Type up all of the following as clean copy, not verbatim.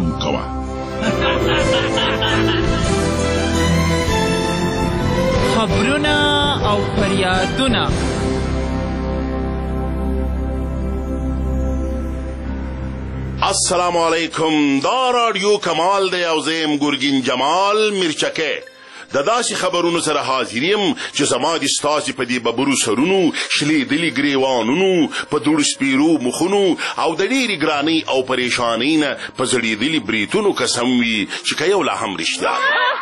پام کوه. خبرونه او فریادونه. السلام علیکم. دا رادیو کمال دی او زیم ګرګین جمال میرچکه. د داسې خبرونو سره حاضر یم چې زما د ستاسې په دې ببرو سرونو، شلیدلي ګریوانونو، په دوړ سپیرو مخونو او د ډېرې ګرانۍ او پریشانۍ نه په زړېدلي بریتونو قسم وي چې که یو لا هم رښتیا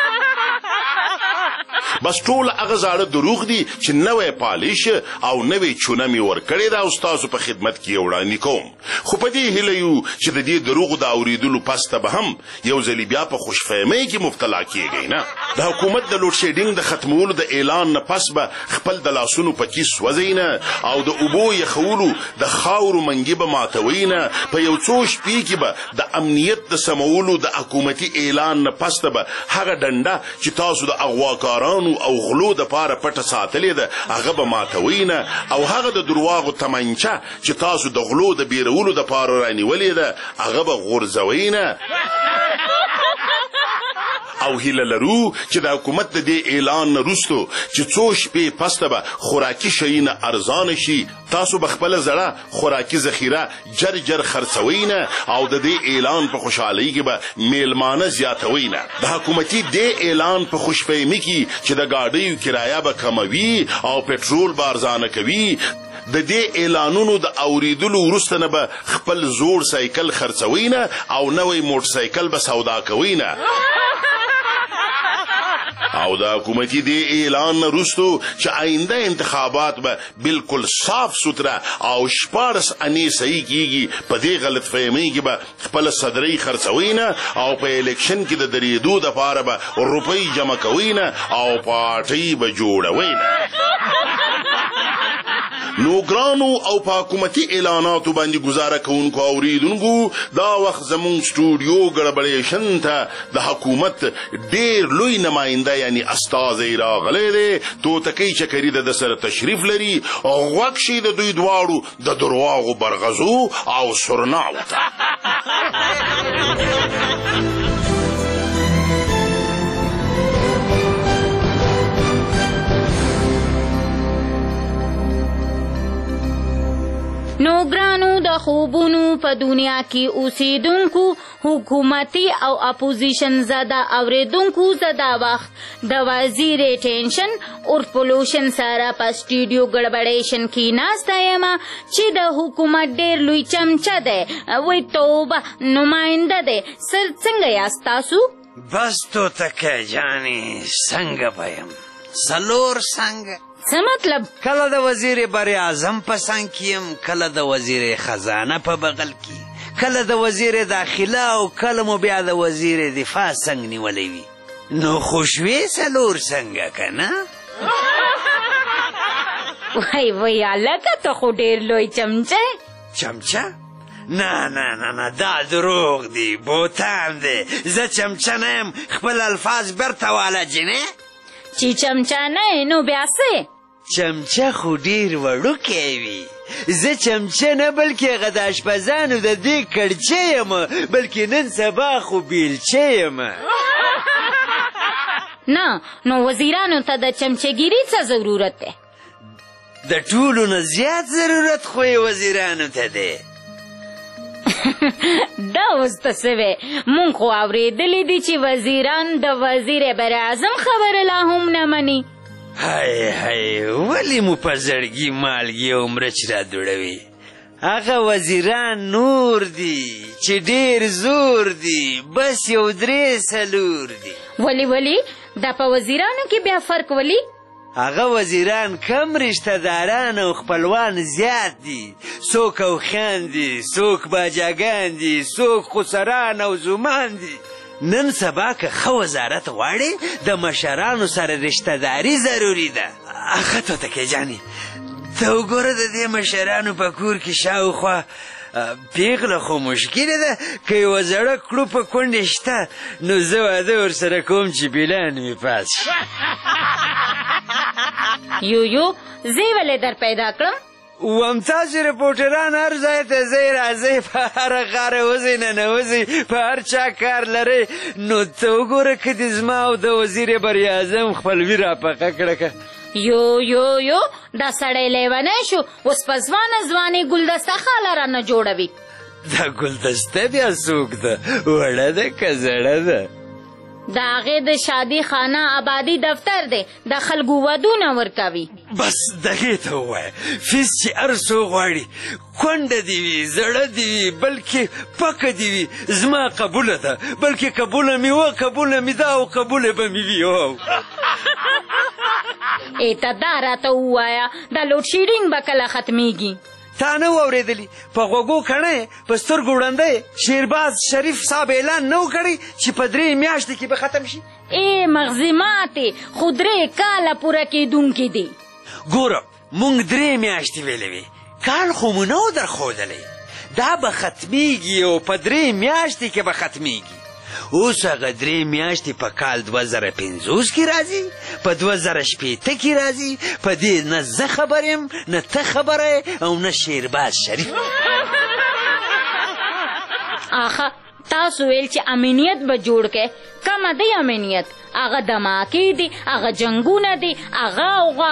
بس ټول هغه زاړه دروغ دي چې نوی پالیش او نوی چونه مې ورکړې ده او ستاسو په خدمت کې یې وړاندې کوم. خو په دې هیله یو چې د دې دروغو د اورېدلو پس ته به هم یو ځلې بیا په خوشفهمۍ کې مبتلا کېږئ نه. د حکومت د لوډ شیډینګ د ختمولو د اعلان نه پس به خپل د لاسونو په کیس سوځئ نه او د اوبو یخولو د خاورو منګي به ماتوئ نه. په یو څو شپې کې به د امنیت د سمولو د حکومتي اعلان نه پس ته به هغه ډنډه چې تاسو د اغواکارانو او غلو د پاره پټه ساتلې ده هغه به ماتوئ نه او هغه د درواغو تمنچه چې تاسو د غلو د بیرولو د پاره رانیولې ده هغه به غورځوئ نه. او هیله لرو چې د حکومت د دې اعلان نه وروستو چې څو شپې پس ته به خوراکي شیونه ارزانه شي تاسو به خپله زړه خوراکي ذخیره جر خرڅوئ نه او د دې اعلان په خوشحالۍ کې به میلمانه زیاتوئ نه. د حکومتي دې اعلان په خوشفهمي کې چې د ګاډیو کرایه به کموي او پټرول به ارزانه کوي د دې اعلانونو د اوریدلو وروسته نه به خپل زوړ سایکل خرڅوئ نه او نوی موټر سایکل به سودا کوئ نه. او د حکومتي دې اعلان نه وروستو چې آینده انتخابات به بالکل صاف سوتره او 14 انې صحیح کیږي په دې غلط فهمۍ کې به خپل صدرۍ خرڅوئ نه او په الیکشن کې د درېدو دپاره به روپۍ جمع کوئ نه او پارټۍ به جوړوئ نه. نو ګرانو او په حکومتي اعلاناتو باندې ګزاره کوونکو اوریدونکو دا وخت زمونږ سټوډیو ګړبړېشن ته د حکومت ډېر لوی نماینده یعنی استازی راغلی دی. توتکۍ چکري د سره تشریف لري او غوږ شي د دوی دواړو د درواغو برغزو او سرناو ته. نو ګرانو د خوبونو په دنیا کې اوسیدونکو حکومتي او اپوزیشن زده اوریدونکو زده وخت د وزیر ټینشن اور پولوشن سره په سټوډیو ګړبړېشن کې ناسته یم چې د حکومت ډېر لوی چمچه دی وی توبه نماینده دی. سر څنګه یاست تاسو؟ بس توتکۍ جانې څنګه به یم؟ څلور څنګه؟ څه مطلب؟ کله د وزیر بر اعظم په څنګ کې یم، کله د وزیر خزانه په بغل کې، کله د وزیر داخله او کله مو بیا د وزیر دفاع څنګ نیولی وي. نو خوشوې څلور څنګه که نه؟ وای هلکه ته خو ډېر لوی چمچه. چمچه؟ نه دا دروغ دی، بوتان دی. زه چمچه نه یم، خپل الفاظ برته واله جنې. چې چمچه نه نو بیا څه؟ چمچه خو ډېر وړوکی وي. زه چمچه نه بلکې هغه د اشپزانو د دې کړچه یم، بلکې نن سبا خو بیلچه یم. نه نو وزیرانو ته د چمچهګیري څه ضرورت دی؟ د ټولو نه زیات ضرورت خو یې وزیرانو ته دی. دا اوس ته څه وی؟ مونږ خو اورېدلی دي چې وزیران د وزیر براعظم خبره لا هم نه مني. هی ولې مو په زړګي مالګې او مرچ را دوړوي؟ هغه وزیران نور دي چې ډېر زور دي، بس یو 3 څلور دي. ولی دا په وزیرانو کې بیا فرق ولی؟ هغه وزیران کم رشته داران او خپلوان زیات دي. څوک اوښیان دي، څوک باجاګان دي، څوک خسران او زومان دي. نن سبا که ښه وزارت غواړې د مشرانو سره رشته داري ضروري ده. اخه توتکۍ جانې ته وګوره د دې مشرانو په کور کې شاوخوا پیغله خو مشکله ده. که یوه زړه کړوپه کونډې شته نو زه واده ورسره کوم چې بلان مې پاس شي. یو زه ولې در پیدا کړم؟ وم تاسو رپورټران هر ځای ته ځئ راځئ په هره غاره وځئ ننوځئ په هر چا کار لرئ نو ته وګوره که دې زما او د وزیر براعظم خپلوي راپقه کړه که یو دا سړی لیونی شو اوس په ځوانې ګلدسته خاله رانه جوړوي دا ګلدسته بیا څوک ده وړه ده که زړه ده د هغې د شادي خانه آبادي دفتر دی د خلکو ودونه ورکوي بس دغې ته ووایه فیس چې هر څو غواړي کونډه دې وي زړه دې وي بلکې پکه دې وي زما قبوله ده بلکې قبوله مې وه قبوله مې ده او قبوله به مې وي ته دا راته ووایه دا لوډ شیډینګ به کله ختمیږي تا نه واورېدلي په غوږو کڼی په سترګو ړندی شیرباز شریف صاحب اعلان نه و کړی چې په 3 میاشتې کې به ختم شي مغزي ماتې خو 3 کاله پوره کېدونکي دي ګوره موږ 3 میاشتې ویلې وې کال خو مو نه و درښودلی دا به ختمیږي او په 3 میاشتې کې به ختمیږي اوس هغه 3 میاشتې په کال 2050 کې راځي په 2060 کې راځي په دې نه زه خبر یم نه ته خبره او نه شیرباز شریف آخه تاسو ویل چې امنیت به جوړ کړئ کمه دی امنیت هغه دماکې دي هغه جنګونه دي هغه اوغه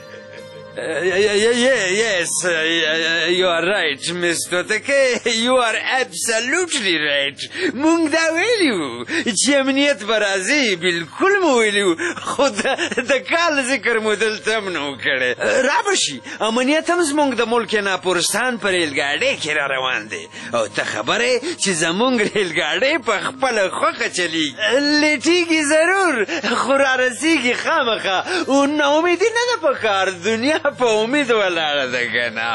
Yes, you are right, Miss Toteke. You are absolutely right. مونږ دا ویلي وو چې امنیت به راځي بلکل مو ویلي وو خو د کال ذکر مو دلته هم نه و کړی را به شي امنیت هم زموږ د ملک ناپورستان په ریلګاډۍ کې را روان دی او ته خبره چې زموږ ریلګاډۍ په خپله خوښه چلیږي لټیږي ضرور خو را رسیږي خامخا او ناامیدي نه ده په کار دنیا په امید ولاړه ده که نه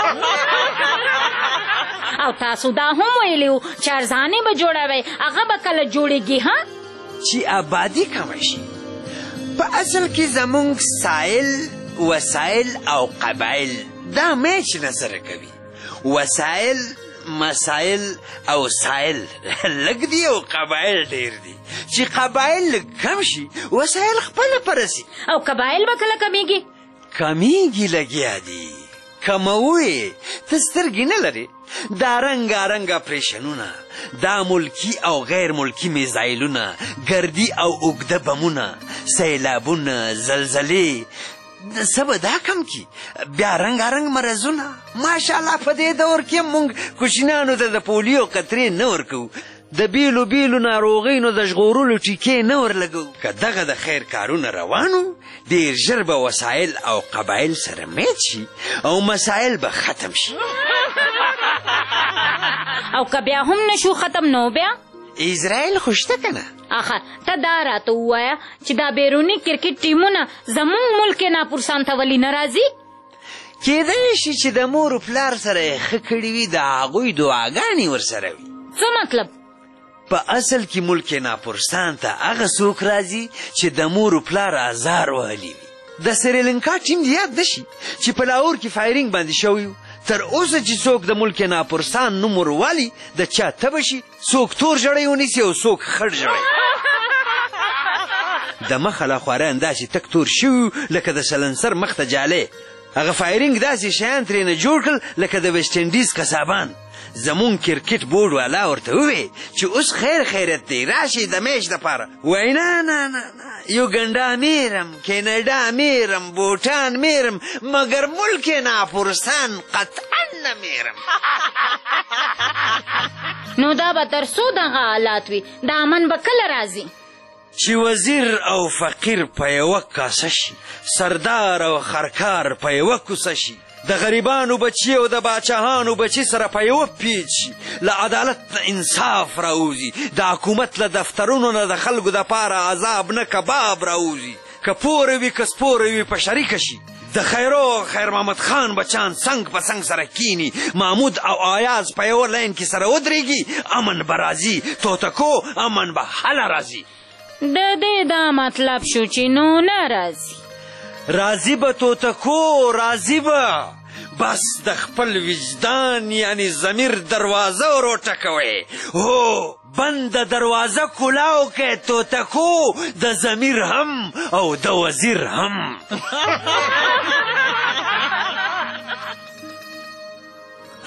او تاسو دا هم ویلي وو چې ارزانې به جوړوئ هغه به کله جوړېږي ها چې آبادي کمه شي په اصل کې زموږ سایل وسایل او قبایل دا میچ نه سره کوي وسایل مسایل او سایل لږ دي او قبایل ډېر دي چې قبایل لږ کم شي وسایل خپله پرسي او قبایل به کله کمیږي کمیږي لګیا دي کموي ته سترګې نه لرې دا رنګارنګ اپریشنونه دا ملکي او غیر ملکي میزایلونه ګردي او اوږده بمونه سیلابونه زلزلې څه به دا کم کی بیا رنګارنګ مرضونه ماشاءالله په دې دور کې موږ کوچنیانو ته د پولیو قطرې نه ورکوو د بیلو بیلو ناروغیو د ژغورلو ټیکې نه ورلګو که دغه د خیر کارونه روانو ډېر ژر به وسایل او قبایل سره میچ شي او مسایل به ختم شي او که بیا هم نشو ختم نو بیا اسرائیل خو شته که نه آخه ته دا راته ووایه چې دا بیروني کرکټ ټیمونه زموږ ملک ناپورسان ته ولې نه راځي کیدای شي چې د مور و پلار سره یې ښه کړي وي د هغوی دعاګانې ورسره وي څه مطلب په اصل کې ملک ناپورستان ته هغه څوک راځي چې د مور و پلار آزار وهلي وي د سریلنکا ټیم دې یاد نه شي چې په لاهور کې فایرینګ باندې شوی و تر اوسه چې څوک د ملک ناپورستان نوم ورولي د چا تبه شي څوک تور ژړی ونیسي او څوک خړ ژړی د مخه لا خواران داسې تک تور شوي لکه د سلنسر مخ ته جالۍ هغه فایرینګ داسې شیان ترېنه جوړ کړل لکه د ویسټ انډیز قصابان زمون کرکټ بورډ والا ورته ووی چې اوس خیرت دی راشي د میچ دپاره وای نه یوګنډا میرم کینیډا میرم بوټان میرم مګر ملک ناپورستان قطعا نه میرم نو دا به تر څو دغه حالات وي دا امن به کله راځي چې وزیر او فقیر په یوه کاسه شي سردار او خرکار په یوه کوڅه شي د غریبانو بچي او د باچاهانو بچي سره په یوه پیچ شي له عدالت نه انصاف راوځي د حکومت له دفترونو نه د خلکو دپاره عذاب نه کباب راوځي که پوره وي که سپوره وي په شریکه شي د خیر محمد خان بچان څنګ په څنګ سره کینی محمود او آیاز په یوه لاین کې سره ودرېږي امن به راځي توتکو امن به هله راځي د دې دا مطلب شو چې نو نه راځي راضی به توتکو راضی به بس د خپل وجدان یعنی ضمیر دروازه وروټکوئ هو بند دروازه کلاو که توتکو د ضمیر هم او د وزیر هم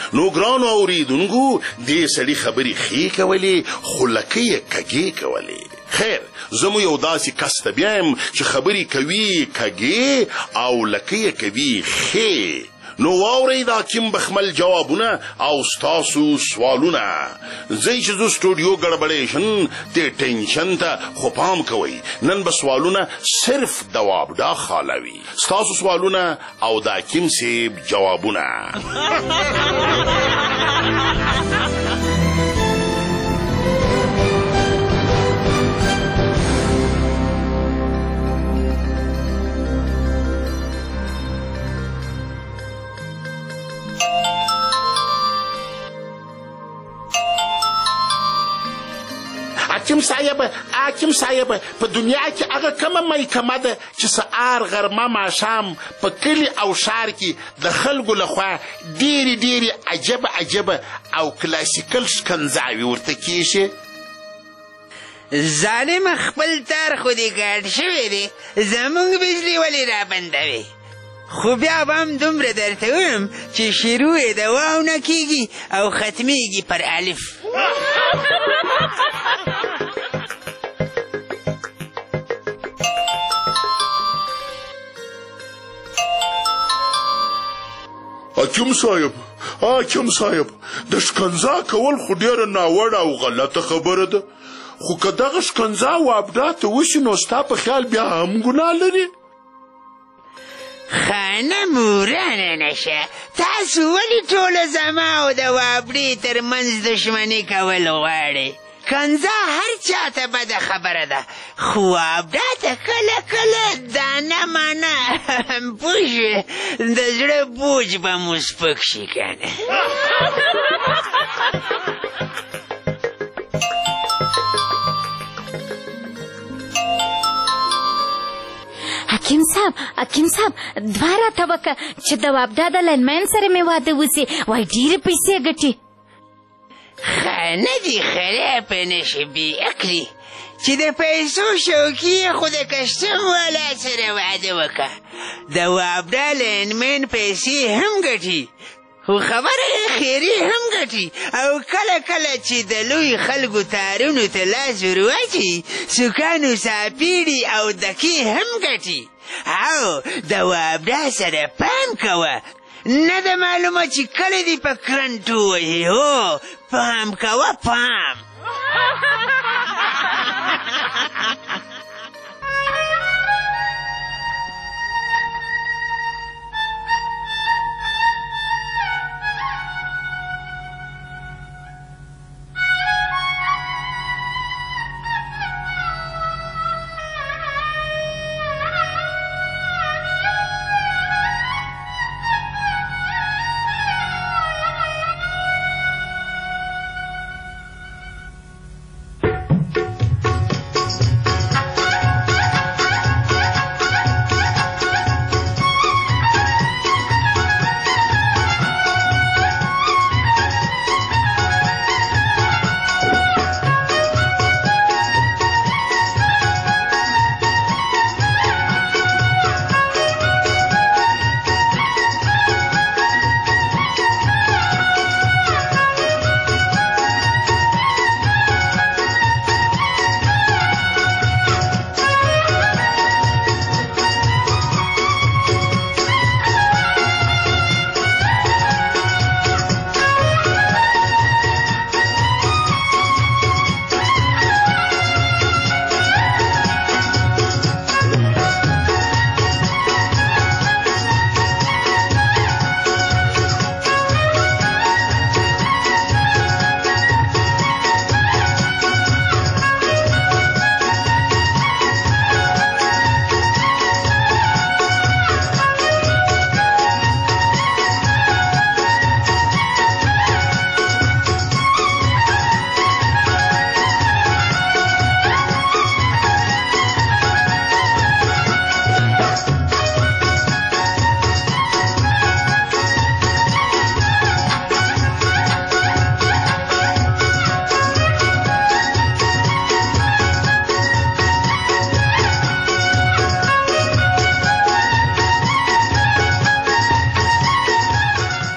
نو ګرانو اوریدونکو دې سړي خبرې ښې کولې خو لکه یې کږې کولې. خیر زه مو یو داسې کس ته بیایم چې خبرې کوي کږې او لکه یې کوي ښې. نو واورئ د حکیم بخمل جوابونه او ستاسو سوالونه. ځئ چې زه سټوډیو ګړبړېشن دې ټینشن ته خو پام کوئ نن به سوالونه صرف د وابډا خالوي. ستاسو سوالونه او د حکیم صاحب جوابونه. حاکم صاحب په دنیا کې هغه کومه محکمه ده چې سهار غرمه ماښام په کلي او ښار کې د خلکو لخوا ډېرې عجبه او کلاسیکل شکنځاوي ورته کېږي؟ ظالم خپل تار خو دې ګډ شوی دی زمونږ بجلي ولې را بندوي. خو بیا به هم دومره درته ویم چې شروع یې د واو نه کېږي او ختمیږي پر الف. حاکم صاحب د شکنځا کول خو ډېره ناوړه او غلطه خبره ده. خو که دغه شکنځا وابډا ته وشي نو ستا په خیال بیا هم ګناه لري؟ خانه مورانه نشه تاسو ولې ټوله زما او د وابډې تر منځ دښمني کول غواړئ؟ کنځا هر چاته بده خبره ده خو وابډا ته کله دانه مانه پوه شوې د زړه بوج به مو سپک شي کنه. حکیم صاحب دوه راته وکړه چې د وابډا د لینمین سره مې واده وسي وای ډېرې پیسې ګټي. نه دي خرابه نشي بې عقلي چې د پیسو شوقي خو د کشتم والا سره واده وکړه. د وابډا لینمین پیسې هم ګټي خو خبره خیري هم ګټي او کله چې د لوی خلکو تارونو ته لاس ورواچي سوکانو ساپیړي او دکې هم ګټي. او د وابډا سره پام کوه نه ده معلومه چې کله دې په کرنټ ووهي. هو پام کوه پام.